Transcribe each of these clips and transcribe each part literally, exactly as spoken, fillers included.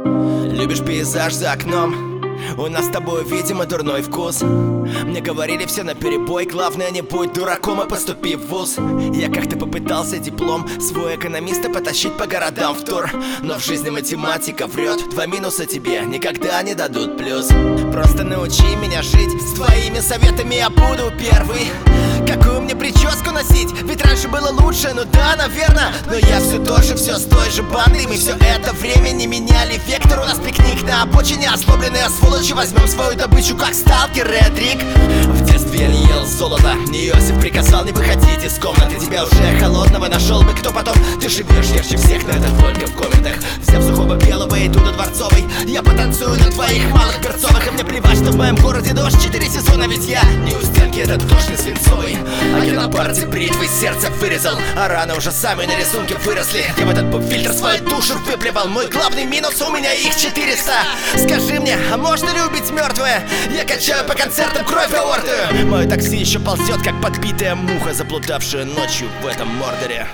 Любишь пейзаж за окном? У нас с тобой, видимо, дурной вкус. Мне говорили все наперебой, главное не будь дураком, а поступи в вуз. Я как-то попытался диплом свой экономиста потащить по городам в тур, но в жизни математика врет. Два минуса тебе никогда не дадут плюс. Просто научи меня жить, с твоими советами я буду первый. Какую мне прическу носить? Ведь раньше было лучше, ну да, наверное. Но я все тоже, все с той же бандой. Мы все это время не меняли вектор. У нас пикник на обочине, озлобленные сволочи. Возьмем свою добычу, как сталкер Редрик. В детстве я не ел золото, не Иосиф приказал не выходить из комнаты. Тебя уже холодного нашел бы кто потом. Ты живешь ярче всех, но это только в комментах. Взяв сухого белого, иду до Дворцовой. Я потанцую на твоих малых перцовых. И мне плевать, что в моем городе дождь. Четыре сезона, ведь я не у стенки, этот дождь не свинцовый. А я на парте бритвой сердце вырезал, а раны уже сами на рисунке выросли. Я в этот поп-фильтр свою душу выплевал. Мой главный минус, у меня их четыреста. Скажи мне, а можно любить мертвое? Я качаю по концертам кровь аорты. Мое такси еще ползет, как подбитая муха, заплутавшая ночью в этом Мордоре.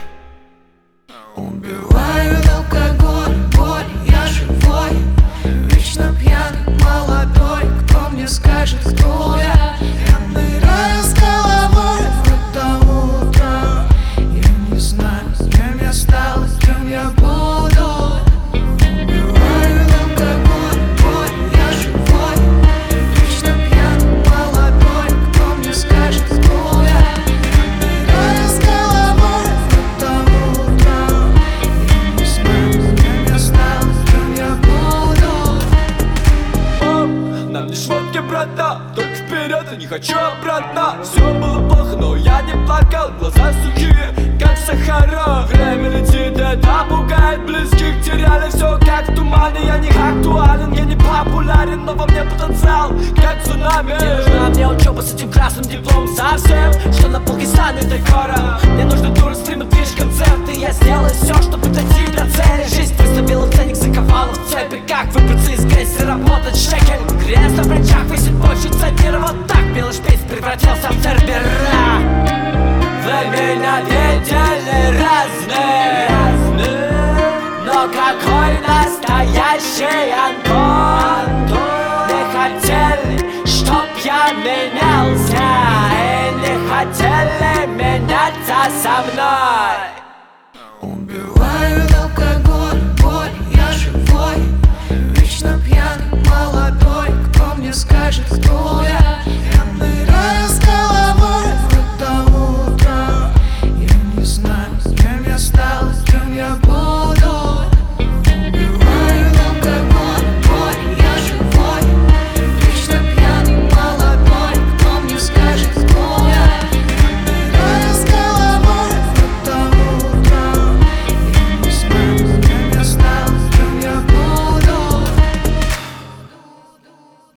Убивает алкоголь, боль, я живой. Вечно пьяный, молодой. Кто мне скажет, кто я? Я ныряю с головой в это утро. Я не знаю, кем я стал и кем я буду. Убивает алкоголь, боль, я живой. Вечно пьяный, молодой. Кто мне скажет, кто я? Я ныряю с головой в это утро. Я не знаю, кем я стал и кем я буду. Нам не шмотки, брата, только вперед, я не хочу обратно. Все было плохо, но я не плакал, глаза сухие, как сахара. Время летит, это пугает, близких теряли все как в тумане. Я не актуален, я не популярен, но во мне потенциал, как цунами. Не нужна мне учеба с этим красным дипломом совсем, что на полке станет декора. Мне нужно тур, стримы, движ, концерты. Я сделаю все, чтобы дойти до цели. Жизнь выставила ценник, заковала в цепи. Как выбраться из грязи, работать шекель. Крест на плечах висит больше центнера. Вот так белый шпиц превратился в цербера. Вы меня видели разные, но какой настоящий Антон. Не хотели, чтоб я менялся, и не хотели меняться со мной.